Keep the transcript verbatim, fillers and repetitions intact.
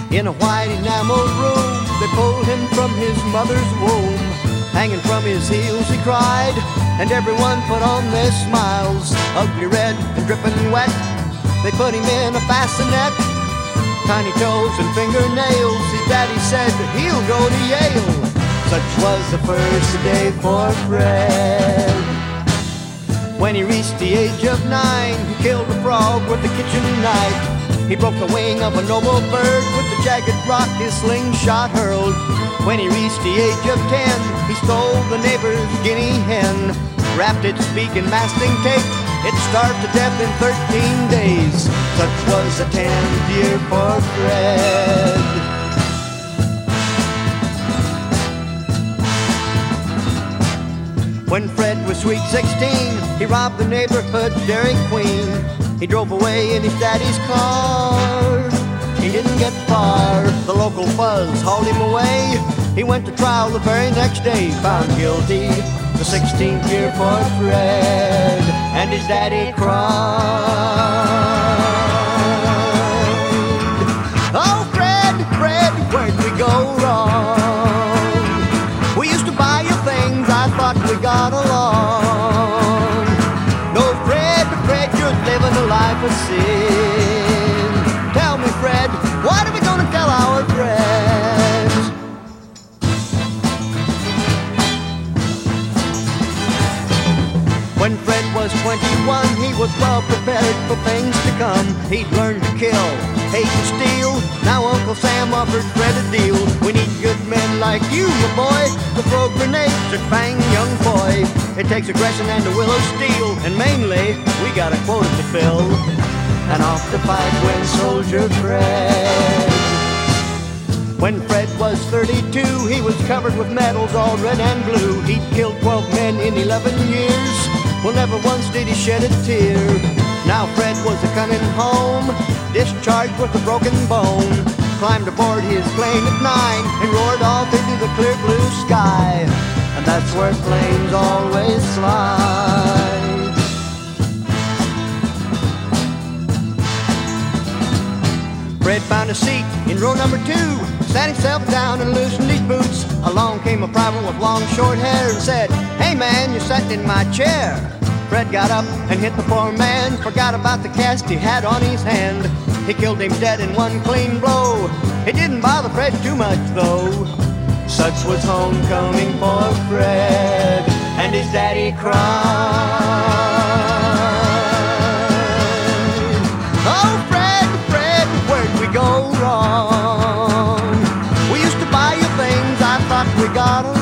In a white enameled room, they pulled him from his mother's womb. Hanging from his heels he cried, and everyone put on their smiles. Ugly red and dripping wet, they put him in a bassinet. Tiny toes and fingernails, his daddy said he'll go to Yale. Such was the first day for Fred. When he reached the age of nine, he killed a frog with a kitchen knife. He broke the wing of a noble bird with the jagged rock his slingshot hurled. When he reached the age of ten, he stole the neighbor's guinea hen, wrapped its beak in masking tape. It starved to death in thirteen days. Such was the tenth year for Fred. When Fred was sweet sixteen, he robbed the neighborhood Dairy Queen. He drove away in his daddy's car. He didn't get far. The local fuzz hauled him away. He went to trial the very next day, found guilty. The sixteenth year for Fred, and his daddy cried. Oh, Fred, Fred, where'd we go wrong? We used to buy you things, I thought we got along. No, Fred, Fred, you're living a life of sin. Tell me, Fred, what are we gonna tell our friends? When Fred was twenty-one, he was well prepared for things to come. He'd learned to kill, hate to steal. Now Uncle Sam offered Fred a deal. We need good men like you, my boy, to throw grenades at Fang Young Boy. It takes aggression and a will of steel, and mainly, we got a quota to fill. And off to fight went Soldier Fred. When Fred was thirty-two, he was covered with medals all red and blue. He'd killed twelve men in eleven years. Well, never once did he shed a tear. Now Fred was a coming home, discharged with a broken bone. Climbed aboard his plane at nine and roared off into the clear blue sky. And that's where planes always slide. Fred found a seat in row number two, sat himself down and loosened his boots. Along came a private with long short hair and said, "Hey man, you're sitting in my chair." Fred got up and hit the poor man, forgot about the cast he had on his hand. He killed him dead in one clean blow. It didn't bother Fred too much though. Such was homecoming for Fred, and his daddy cried. Oh Fred, Fred, where'd we go wrong? We used to buy you things, I thought we got along.